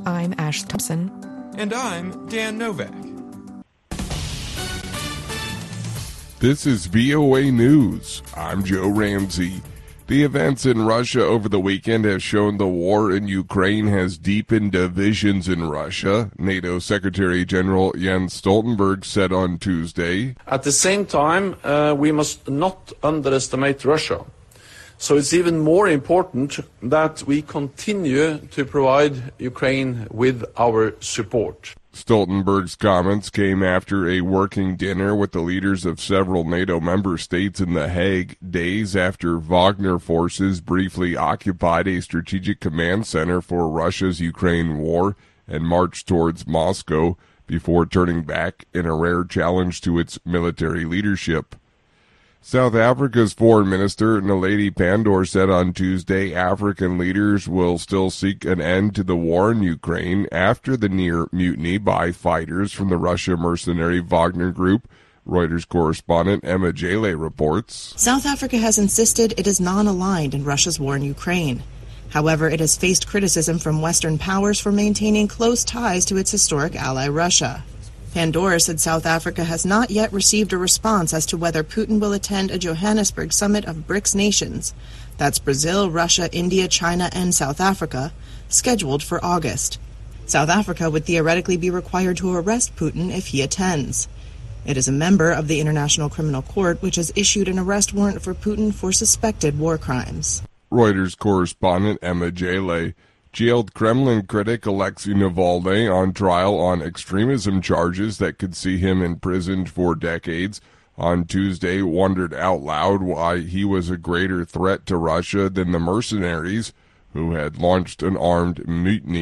I'm Ash Thompson. And I'm Dan Novak. This is VOA News. I'm Joe Ramsey. The events in Russia over the weekend have shown the war in Ukraine has deepened divisions in Russia, NATO Secretary General Jens Stoltenberg said on Tuesday. At the same time, we must not underestimate Russia. So it's even more important that we continue to provide Ukraine with our support. Stoltenberg's comments came after a working dinner with the leaders of several NATO member states in The Hague, days after Wagner forces briefly occupied a strategic command center for Russia's Ukraine war and marched towards Moscow before turning back in a rare challenge to its military leadership. South Africa's Foreign Minister Naledi Pandor said on Tuesday African leaders will still seek an end to the war in Ukraine after the near mutiny by fighters from the Russia mercenary Wagner Group. Reuters correspondent Emma Jale reports. South Africa has insisted it is non-aligned in Russia's war in Ukraine. However, it has faced criticism from Western powers for maintaining close ties to its historic ally Russia. Pandora said South Africa has not yet received a response as to whether Putin will attend a Johannesburg summit of BRICS nations, that's Brazil, Russia, India, China, and South Africa, scheduled for August. South Africa would theoretically be required to arrest Putin if he attends. It is a member of the International Criminal Court, which has issued an arrest warrant for Putin for suspected war crimes. Reuters correspondent Emma Jale. Jailed Kremlin critic Alexei Navalny on trial on extremism charges that could see him imprisoned for decades, on Tuesday wondered out loud why he was a greater threat to Russia than the mercenaries who had launched an armed mutiny